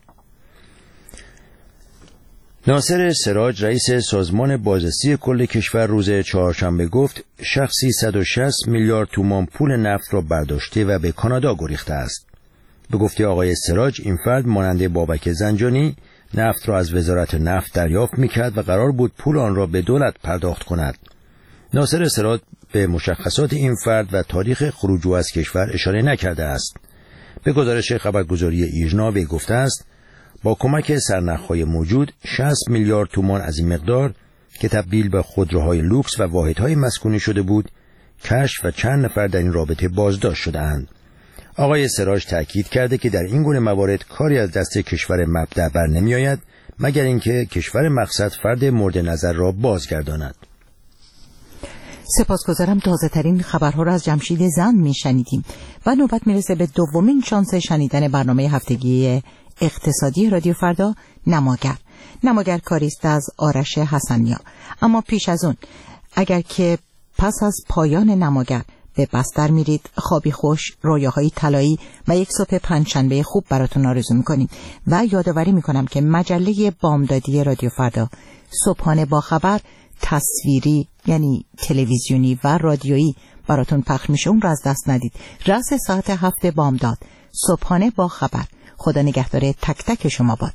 ناصر سراج رئیس سازمان بازرسی کل کشور روز چهارشنبه گفت شخصی صد و شصت میلیارد تومان پول نفت را برداشته و به کانادا گریخته است. به گفته آقای سراج این فرد مانند بابک زنجانی نفت را از وزارت نفت دریافت می‌کرد و قرار بود پول آن را به دولت پرداخت کند. ناصر سرات به مشخصات این فرد و تاریخ خروج او از کشور اشاره نکرده است. به گزارش خبرگزاری ایرنا وی گفته است با کمک سرنخ‌های موجود شصت میلیارد تومان از این مقدار که تبدیل به خودروهای لوکس و واحدهای مسکونی شده بود، کشف و چند نفر در این رابطه بازداشت شده‌اند. آقای سراج تأکید کرده که در این گونه موارد کاری از دست کشور مبدأ بر نمی‌آید مگر اینکه کشور مقصد فرد مورد نظر را بازگرداند. سپاسگزارم. تازه ترین خبرها را از جمشید زند میشنیدیم و نوبت میرسه به دومین شانس شنیدن برنامه هفتگی اقتصادی رادیو فردا، نماگر. نماگر کاریست از آرش حسنیا. اما پیش از اون، اگر که پس از پایان نماگر به بستر میرید، خوابی خوش، رویاهای طلایی و یک صبح پنجشنبه خوب براتون آرزو میکنیم و یادآوری میکنم که مجله بامدادی رادیو فردا صبحانه با خبر تصویری یعنی تلویزیونی و رادیویی براتون پخش میشه، اون رو از دست ندید. رأس ساعت هفت بامداد صبحانه با خبر. خدا نگهدار تک تک شما باد.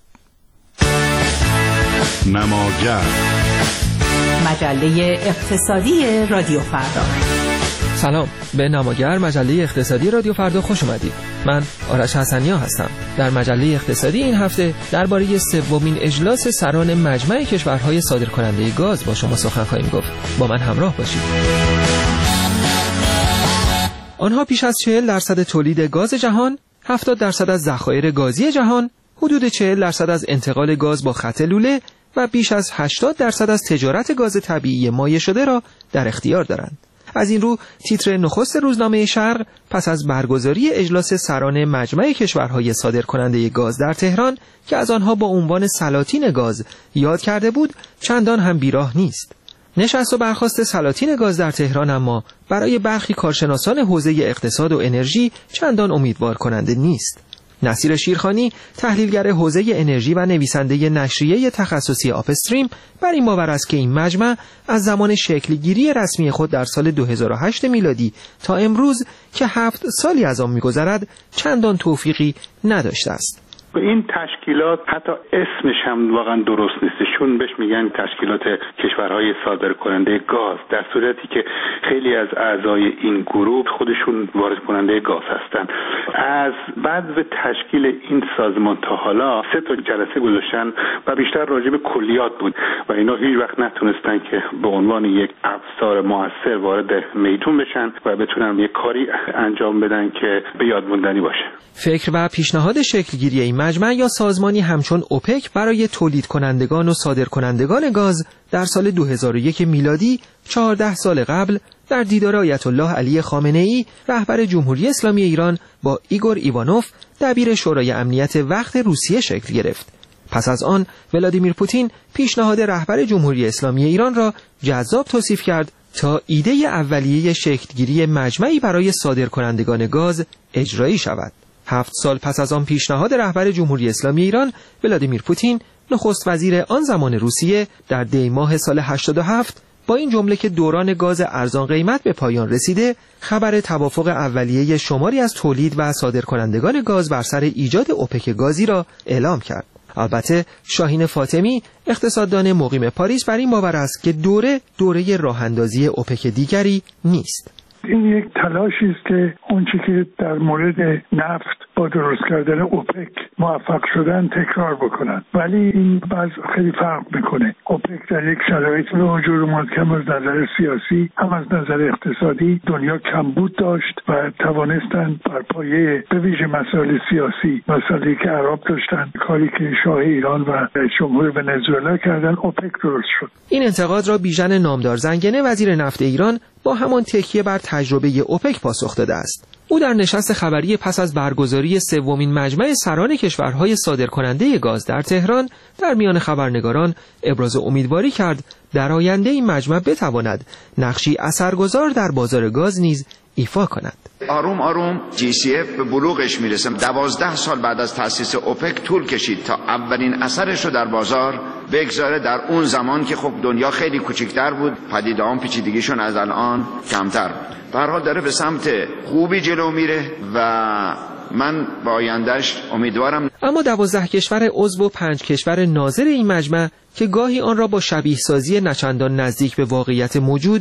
نماگر، مجله اقتصادی رادیو فردا. سلام، به نماگر مجله اقتصادی رادیو فردا خوش اومدید. من آرش حسنیا هستم. در مجله اقتصادی این هفته درباره سومین اجلاس سران مجمع کشورهای صادرکننده گاز با شما سخن خواهیم گفت. با من همراه باشید. آنها پیش از چهل درصد تولید گاز جهان، هفتاد درصد از ذخایر گازی جهان، حدود چهل درصد از انتقال گاز با خط لوله و بیش از هشتاد درصد از تجارت گاز طبیعی مایع شده را در اختیار دارند. از این رو تیتر نخست روزنامه شرق پس از برگزاری اجلاس سران مجمع کشورهای صادرکننده گاز در تهران که از آنها با عنوان سلاطین گاز یاد کرده بود، چندان هم بیراه نیست. نشست و برخاست سلاطین گاز در تهران اما برای برخی کارشناسان حوزه اقتصاد و انرژی چندان امیدوار کننده نیست. نصیر شیرخانی، تحلیلگر حوزه انرژی و نویسنده نشریه تخصصی آپستریم، بر این باور است که این مجمع از زمان شکلگیری رسمی خود در سال دو هزار و هشت میلادی تا امروز که هفت سالی از آن می‌گذرد چندان توفیقی نداشته است. این تشکیلات حتی اسمش هم واقعا درست نیست، چون بهش میگن تشکیلات کشورهای صادرکننده گاز، در صورتی که خیلی از اعضای این گروه خودشون وارد کننده گاز هستن. از بعد به تشکیل این سازمان تا حالا سه تا جلسه گذاشتن و بیشتر راجع به کلیات بود و اینا هیچ وقت نتونستن که به عنوان یک ابزار موثر وارد میدون بشن و بتونن یک کاری انجام بدن که به یاد موندنی باشه. فکر و پیشنهاد شکلگیری این مجمع یا سازمانی همچون اوپک برای تولید کنندگان و صادر کنندگان گاز در سال دو هزار و یک میلادی، چهارده سال قبل، در دیدار آیت الله علی خامنه‌ای رهبر جمهوری اسلامی ایران با ایگور ایوانوف دبیر شورای امنیت وقت روسیه شکل گرفت. پس از آن ولادیمیر پوتین پیشنهاد رهبر جمهوری اسلامی ایران را جذاب توصیف کرد تا ایده اولیه شکلگیری مجمعی برای صادر کنندگان گاز اجرایی شود. هفت سال پس از آن پیشنهاد رهبر جمهوری اسلامی ایران، ولادیمیر پوتین، نخست وزیر آن زمان روسیه، در دی ماه سال هشتاد و هفت با این جمله که دوران گاز ارزان قیمت به پایان رسیده، خبر توافق اولیه شماری از تولید و صادرکنندگان گاز بر سر ایجاد اوپک گازی را اعلام کرد. البته شاهین فاطمی، اقتصاددان مقیم پاریس، بر این باور است که دوره دوره راه‌اندازی اوپک دیگری نیست. این یک تلاشی است که اونچه که در مورد نفت با درست کردن اوپک موفق شدن تکرار بکنن، ولی این باز خیلی فرق میکنه. اوپک در یک شرایطی به وجود اومد که هم از نظر سیاسی هم از نظر اقتصادی دنیا کمبود داشت و توانستن بر پایه به ویژه مسائل سیاسی، مسائلی که عرب داشتن، کاری که شاه ایران و جمهوری ونزوئلا کردن، اوپک درست شد. این انتقاد را بیژن نامدار زنگنه، وزیر نفت ایران، با همان تکیه بر تجربه اوپک پاسخ داده است. او در نشست خبری پس از برگزاری سومین مجمع سران کشورهای صادرکننده گاز در تهران در میان خبرنگاران ابراز امیدواری کرد در آینده این مجمع بتواند نقشی اثرگذار در بازار گاز نیز ایفا کند. آروم آروم جی سی اف به بلوغش میرسه. دوازده سال بعد از تأسیس اوپک طول کشید تا اولین اثرش رو در بازار بگذاره، در اون زمان که خب دنیا خیلی کوچکتر بود، پدیده‌ها پیچیدگیشون از الان کمتر بود. به هر حال داره به سمت خوبی جلو میره و من با آیندهش امیدوارم. اما دوازده کشور عضو و پنج کشور ناظر این مجمع که گاهی آن را با شبیه سازی نچندان نزدیک به واقعیت موجود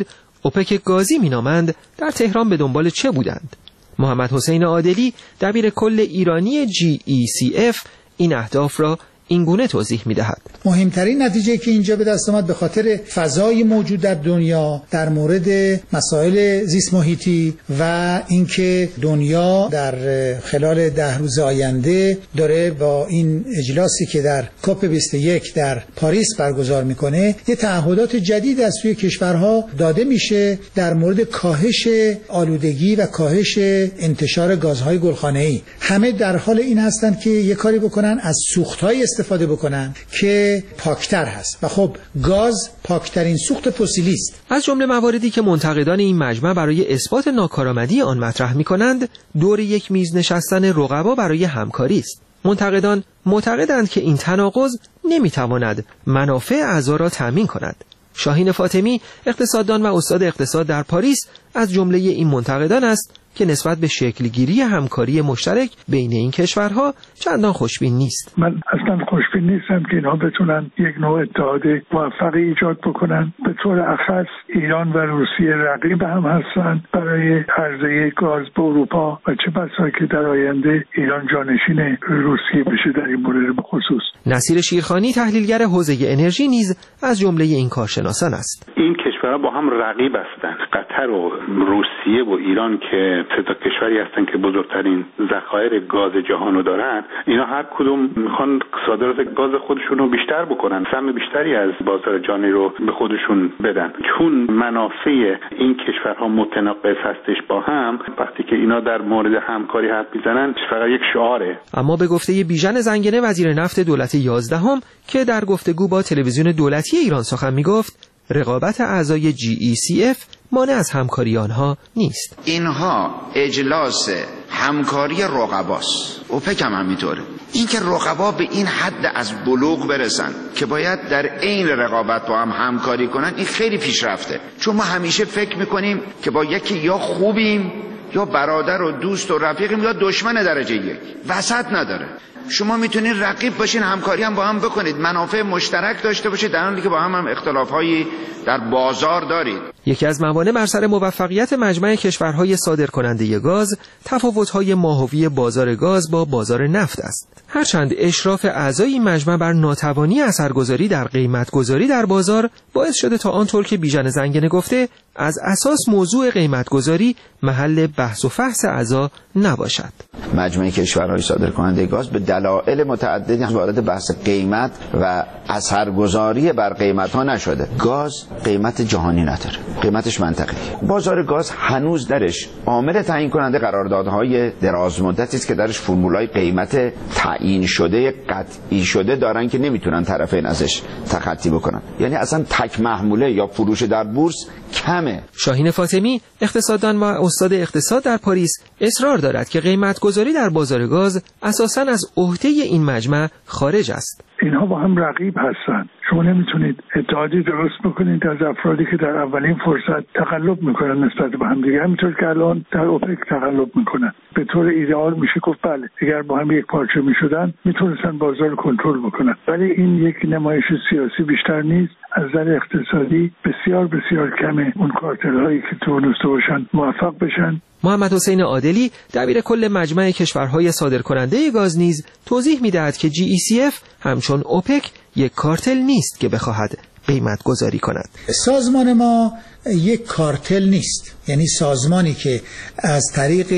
اوپک گازی مینامند در تهران به دنبال چه بودند؟ محمد حسین عادلی دبیر کل ایرانی جی ای سی اف این اهداف را این گونه توضیح می‌دهد. مهمترین نتیجه که اینجا به دست آمد به خاطر فضای موجود در دنیا در مورد مسائل زیست محیطی و اینکه دنیا در خلال ده روز آینده داره با این اجلاسی که در کاپ بیست و یک در پاریس برگزار میکنه یه تعهدات جدید از سوی کشورها داده میشه در مورد کاهش آلودگی و کاهش انتشار گازهای گلخانه‌ای. همه در حال این هستند که یه کاری بکنن از سوخت‌های استفاده بکنن که پاکتر هست و خب گاز پاکترین سوخت فسیلی است. از جمله مواردی که منتقدان این مجمع برای اثبات ناکارآمدی آن مطرح می‌کنند دور یک میز نشستن رقبا برای همکاری است. منتقدان معتقدند که این تناقض نمی‌تواند منافع اعضا را تامین کند. شاهین فاطمی اقتصاددان و استاد اقتصاد در پاریس از جمله این منتقدان است که نسبت به شکلگیری همکاری مشترک بین این کشورها چندان خوشبین نیست. من اصلا خوشبین نیستم که اینها بتونن یک نوع اتحاد موفقی ایجاد بکنن. به طور اخص ایران و روسیه رقیب هم هستند برای عرضه گاز به اروپا و چه بسا که در آینده ایران جانشین روسیه بشه در این مورد به خصوص. نصیر شیرخانی تحلیلگر حوزه انرژی نیز از جمله این کارشناسان است. این کشورها با هم رقیب هستند. قطر و روسیه و ایران که سه تا کشوری هستن که بزرگترین ذخایر گاز جهانو دارن، اینا هر کدوم میخوان صادرات گاز خودشون رو بیشتر بکنن، سهم بیشتری از بازار جهانی رو به خودشون بدن. چون منافع این کشورها متناقض هستش با هم، وقتی که اینا در مورد همکاری حرف میزنن فقط یک شعاره. اما به گفته بیژن زنگنه وزیر نفت دولت یازدهم که در گفتگو با تلویزیون دولتی ایران سخن میگفت، رقابت اعضای جی ای سی اف مانع از همکاری آنها نیست. اینها اجلاس همکاری رقباست. اوپک هم همینطوره. این که رقبا به این حد از بلوغ برسن که باید در عین رقابت با هم همکاری کنن، این خیلی پیشرفته. چون ما همیشه فکر میکنیم که با یکی یا خوبیم یا برادر و دوست و رفیقیم یا دشمن درجه یک، وسط نداره. شما میتونید رقیب باشین، همکاری هم با هم بکنید، منافع مشترک داشته باشید، در حالی که با هم هم اختلافایی در بازار دارید. یکی از موانع بر سر موفقیت مجمع کشورهای صادرکننده گاز تفاوت‌های ماهوی بازار گاز با بازار نفت است. هرچند اشراف اعضای این مجمع بر ناتوانی اثرگذاری در قیمت‌گذاری در بازار باعث شده تا آنطور که بیژن زنگنه گفته از اساس موضوع قیمت‌گذاری محل بحث و فحص اعضا نباشد. مجمع کشورهای صادرکننده گاز به دلایل متعددی وارد بحث قیمت و اثرگذاری بر قیمت‌ها نشده. گاز قیمت جهانی نداره، قیمتش منطقی. بازار گاز هنوز درش عامل تعیین کننده قراردادهای دراز مدتی است که درش فرمولای قیمت تعیین شده قطعی شده دارن که نمیتونن طرفین ازش تخطی بکنن. یعنی اصلا تک محموله یا فروش در بورس کمه. شاهین فاطمی اقتصاددان و استاد اقتصاد در پاریس اصرار دارد که قیمت‌گذاری در بازار گاز اساساً از عهده این مجمع خارج است. اینها با هم رقیب هستند. شما نمیتونید اتحادی درست بکنید از افرادی که در اولین فرصت تقلب میکنن نسبت به هم دیگه، همینطور که الان در اوپک تقلب میکنن. به طور ایدئال میشه گفت بله اگر با هم یک پارچه میشدن میتونستن بازار رو کنترل بکنن، ولی این یک نمایش سیاسی بیشتر نیست. از نظر اقتصادی بسیار بسیار کمه اون کارتل هایی که تونسته باشن موفق بشن. محمد حسین عادلی دبیر کل مجمع کشورهای صادرکننده گاز نیز توضیح می‌دهد که جی ای سی اف همچون اوپک یک کارتل نیست که بخواهد قیمت گذاری کند. سازمان ما یک کارتل نیست، یعنی سازمانی که از طریق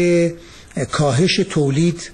کاهش تولید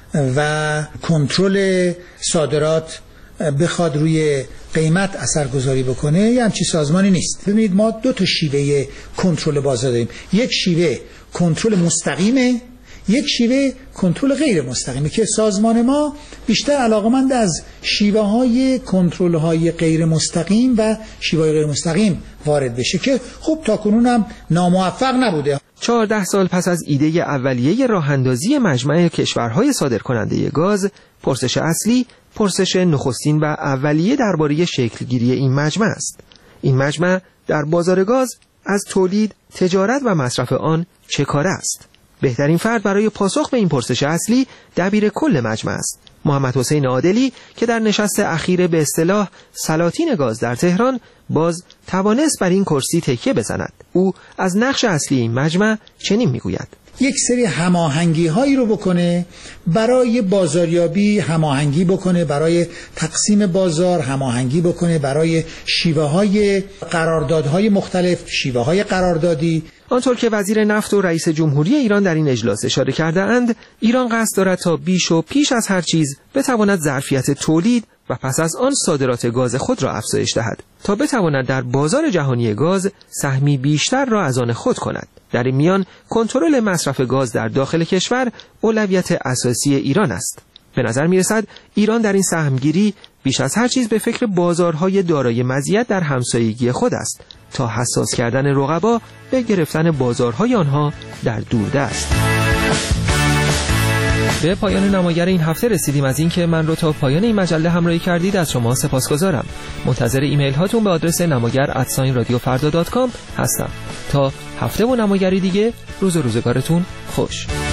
و کنترل صادرات بخواد روی قیمت اثرگذاری بکنه، یه همچی سازمانی نیست. ببینید ما دو تا شیوه کنترل بازار داریم. یک شیوه کنترل مستقیمه، یک شیوه کنترل غیر مستقیمه که سازمان ما بیشتر علاقمند از شیوه های کنترل های غیر مستقیم و شیوه های غیر مستقیم وارد بشه که خب تاکنون هم ناموفق نبوده. چهارده سال پس از ایده اولیه راه اندازی مجمع کشورهای صادرکننده گاز، پرسش اصلی پرسش نخستین و اولیه درباره شکلگیری این مجمع است. این مجمع در بازار گاز از تولید، تجارت و مصرف آن چه کاره است؟ بهترین فرد برای پاسخ به این پرسش اصلی دبیر کل مجمع است، محمد حسین عادلی که در نشست اخیر به اصطلاح سلاطین گاز در تهران باز توانست بر این کرسی تکیه بزند. او از نقش اصلی این مجمع چنین میگوید: یک سری هماهنگی هایی رو بکنه برای بازاریابی، هماهنگی بکنه برای تقسیم بازار، هماهنگی بکنه برای شیوه های قراردادهای مختلف، شیوه های قراردادی. آنطور که وزیر نفت و رئیس جمهوری ایران در این اجلاس اشاره کرده اند، ایران قصد دارد تا بیش و پیش از هر چیز بتواند ظرفیت تولید و پس از آن صادرات گاز خود را افزایش دهد تا بتواند در بازار جهانی گاز سهمی بیشتر را از آن خود کند. در این میان کنترل مصرف گاز در داخل کشور اولویت اساسی ایران است. به نظر می رسد ایران در این سهمگیری بیش از هر چیز به فکر بازارهای دارای مزیت در همسایگی خود است تا حساس کردن رقبا به گرفتن بازارهای آنها در دوردست. به پایان نماگر این هفته رسیدیم. از اینکه من رو تا پایان این مجله همراهی کردید از شما سپاسگزارم. منتظر ایمیل هاتون به آدرس نماگر ات رادیو فردا دات کام هستم. تا هفته و نماگری دیگه، روز و روزگارتون خوش.